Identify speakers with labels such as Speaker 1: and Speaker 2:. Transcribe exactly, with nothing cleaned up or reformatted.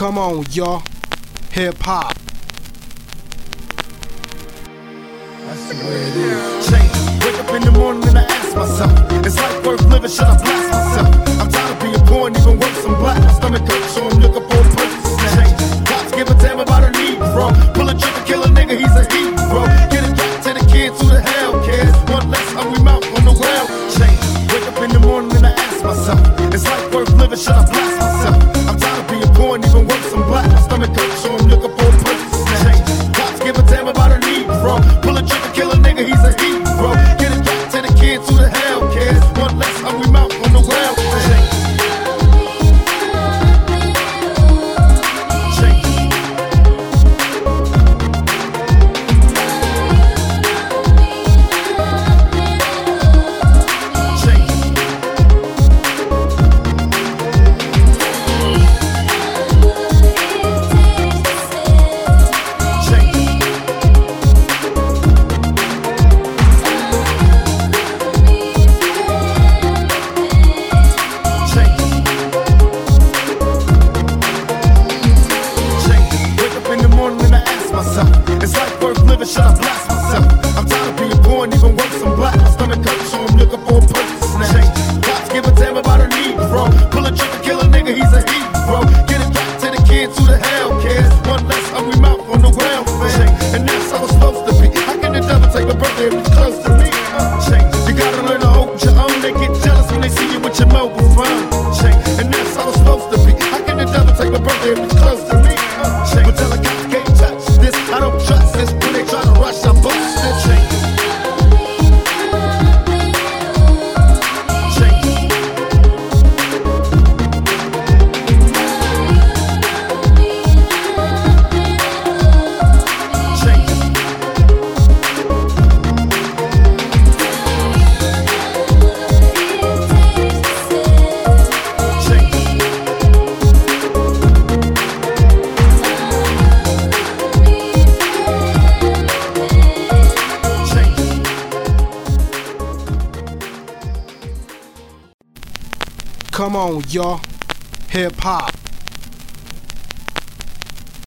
Speaker 1: Come on, y'all. Hip hop.
Speaker 2: That's the way it is. Change. Wake up in the morning and I ask myself, is life worth living? Should I blast myself? I'm tired of being poor and even worse, I'm black. My stomach hurts, so I'm looking for a purpose to change. Cops give a damn about a need, bro. Pull a trigger, kill a nigga, he's a heat, bro. Get it back to the kids, who the hell cares? One less hungry mouth on the well. Change. Wake up in the morning and I ask myself, is life worth living? Should I blast myself? I'm tired of being poor and even worse, I'm black. My stomach hurts, so I'm looking for a purpose to change. Cops give a damn about a need, bro. Pull a trigger, kill a nigga, he's a heat, bro. Get it back to the kids, who the hell cares? One less hungry mouth on the well. Change. Is life worth living? Should I blast myself? I'm tired of being poor and even worse, I'm black. My stomach hurts, so I'm looking for a purpose to change. Cops give a damn about a need, bro. Pull a trigger, kill a nigga, he's a heat, bro. Get it back to the kids, who the hell cares? One less hungry mouth on the welfare. And that's how it's supposed to be. How can the devil take my birthday if it's close to me? Change. You gotta learn to hold your own. They get jealous when they see you with your mobile phone. Change. And that's how it's supposed to be. How can the devil take my birthday if it's close to me? Change. But tell the cops can't touch this. I don't trust this. When they try to rush, I bust this. Change.
Speaker 1: Come on, y'all. Hip hop.